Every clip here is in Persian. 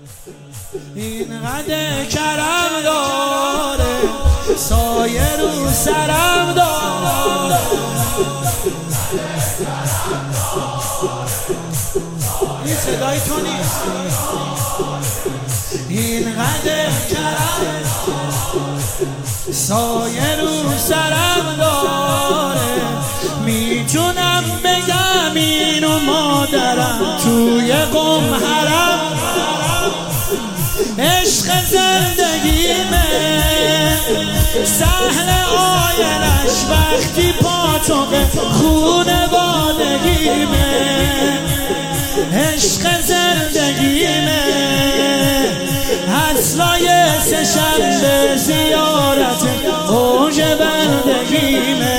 اینقدر کرم داره سایه رو سرم داره. این صدای تو نیست. اینقدر کرم سایه رو سرم داره. میتونم بگم اینو مادرم توی قم حرم. عشق زندگیمه سهل آینش وقتی پاتوق خونوادگیمه. عشق زندگیمه اصلای سه‌شنبه زیارت اوج بندگیمه.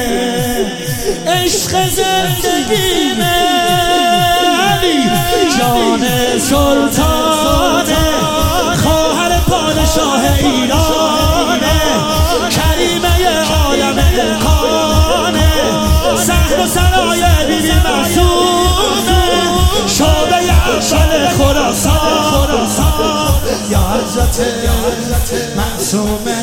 عشق زندگیمه علی جان سلطانه خواهر پادشاه ایرانه. کریمه عالم امکانه سهر و سرای بیبی معصومه. شعبه اول خراسان یا حضرت معصومه.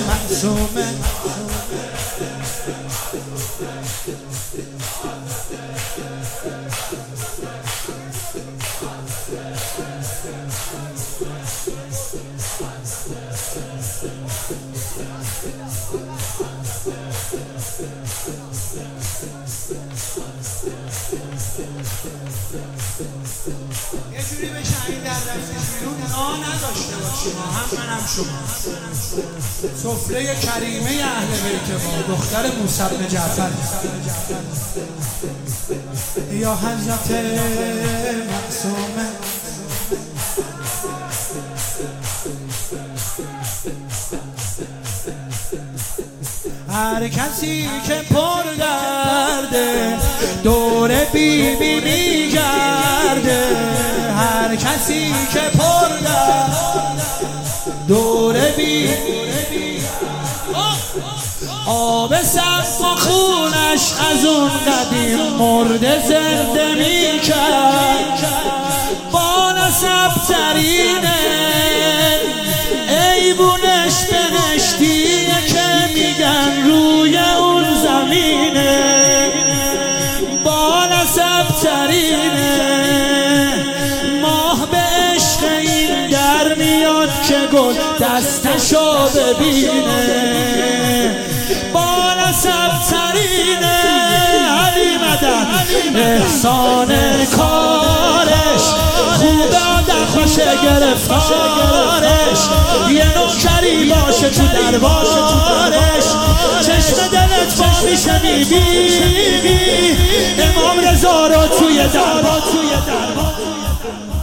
یه جوری بشه این در دستش بیرون نا نداشته باشیم. هم منم شما سفره کریمه اهل بیت ما دختر موسی بن جعفر. یا حضرت معصومه هر کسی که پر درده دور بیبی میگرده. هر کسی که پر درده دور بیبی آب سبز و خونش از اون قدیم مرده زنده میکرد. با نسب ترینه ایبونش بهشتیه که میگن روی اون زمینه. با نسب ترینه ماه به عشق این در میاد که گل دستشو ببینه. با نسب ترینه علی مدد احسان کارش خوب آدم باشه گرفتارش. یه نوکری باشه تو دربارش چشم دلت با میشه میبینی. امام رضا رو توی دربار